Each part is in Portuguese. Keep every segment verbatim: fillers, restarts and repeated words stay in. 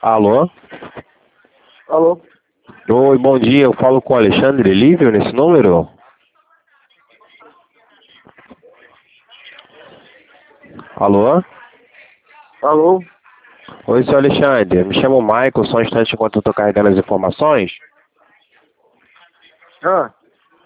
Alô? Alô? Oi, bom dia. Eu falo com o Alexandre Lívio nesse número? Alô? Alô? Oi, seu Alexandre. Me chamo Michael, só um instante enquanto eu estou carregando as informações. Ah,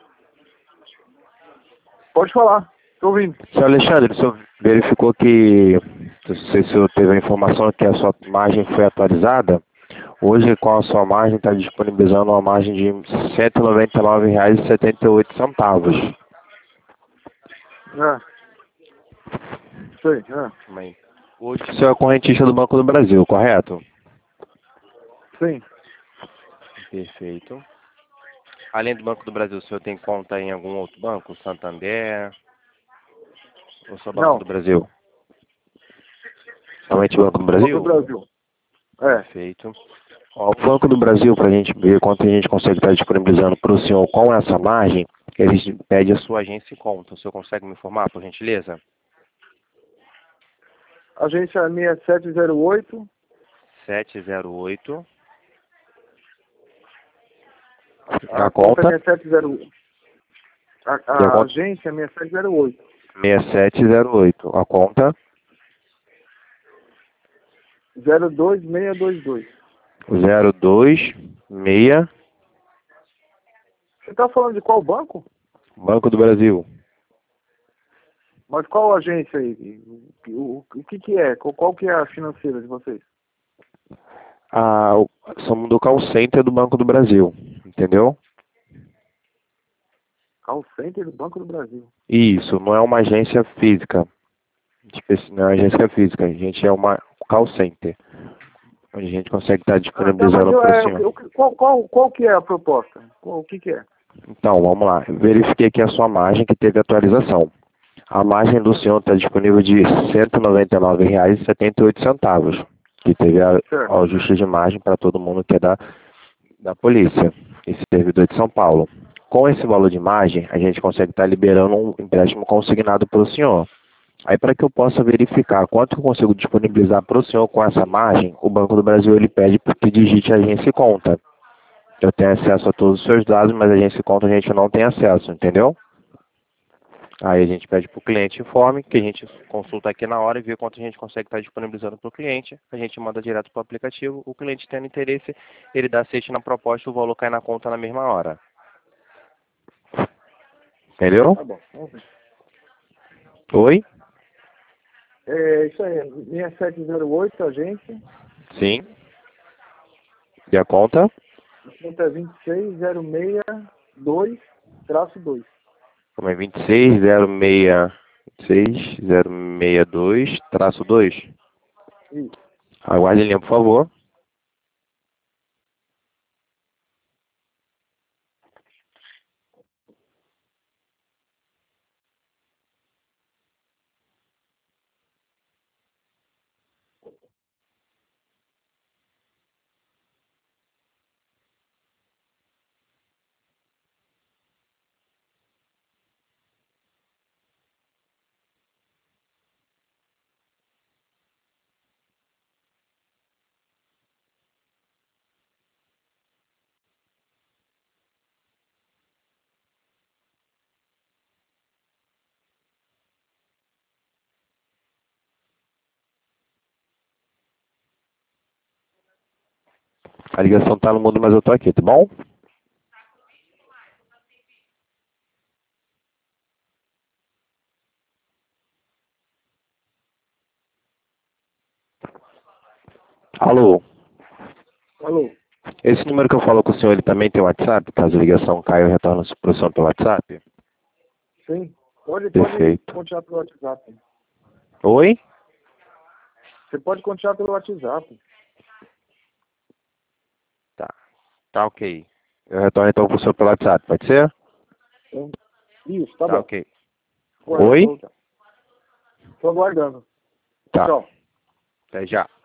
pode falar. Tô ouvindo. Seu Alexandre, o senhor verificou que, não sei se o senhor teve a informação que a sua margem foi atualizada. Hoje, com a sua margem, está disponibilizando uma margem de cento e noventa e nove reais e setenta e oito centavos. Ah, sei. Ah, Também. Hoje, o senhor é correntista do Banco do Brasil, correto? sim. Perfeito. Além do Banco do Brasil, o senhor tem conta em algum outro banco? Santander? Ou só Banco Não. do Brasil? Somente Banco do Banco do Brasil? Brasil. É. Perfeito. Ó, o Banco do Brasil, para a gente ver quanto a gente consegue estar disponibilizando para o senhor com essa margem, eles pedem a sua agência e conta. O senhor consegue me informar, por gentileza? Agência seis sete zero oito. sete zero oito. A A conta conta? é seis sete zero oito. A, E a a conta? agência é seis sete zero oito. seis sete zero oito. A conta? zero dois seis dois dois. zero dois seis. Você tá falando de qual banco? Banco do Brasil. Mas qual agência aí? O, o, o que que é? Qual, qual que é a financeira de vocês? Ah, o- somos do call center do Banco do Brasil. Entendeu? Call Center do Banco do Brasil. Isso, não é uma agência física. Especi- Não é uma agência física, a gente é uma call center. Onde a gente consegue estar Ah, tá, mas disponibilizando eu, para o é, senhor. o que- qual, qual, qual que é a proposta? Qual, o que que é? Então, vamos lá. Eu verifiquei aqui a sua margem que teve atualização. A margem do senhor está disponível de cento e noventa e nove reais e setenta e oito centavos, que teve a- Certo. o ajuste de margem para todo mundo que é da, da polícia, esse servidor de São Paulo. Com esse valor de margem, a gente consegue estar liberando um empréstimo consignado para o senhor. Aí, para que eu possa verificar quanto eu consigo disponibilizar para o senhor com essa margem, o Banco do Brasil ele pede que digite a agência e conta. Eu tenho acesso a todos os seus dados, mas a agência e conta a gente não tem acesso, entendeu? Aí a gente pede para o cliente informe, que a gente consulta aqui na hora e vê quanto a gente consegue estar disponibilizando para o cliente. A gente manda direto para o aplicativo. O cliente tendo interesse, ele dá aceite na proposta e o valor cai na conta na mesma hora. Entendeu? Tá bom, vamos ver. Oi? É isso aí, seis sete zero oito, agência. Sim. E a conta? A conta é vinte e seis zero seis dois traço dois. Como é vinte e seis zero seis, vinte e seis zero seis dois, traço dois. Isso. Aguarde a linha, por favor. A ligação tá no mundo, mas eu tô aqui, tá bom? Alô? Alô? Esse número que eu falo com o senhor, ele também tem WhatsApp? Caso a ligação caia, eu retorno a produção pelo WhatsApp? Sim. Pode, pode Perfeito. continuar pelo WhatsApp. Oi? Você pode continuar pelo WhatsApp. Tá. Tá ok. Eu retorno então pro senhor pelo WhatsApp, pode ser? Então, isso, tá Tá bom. ok. Agora, Oi? tô, tô aguardando. Tá. Tchau. Até já.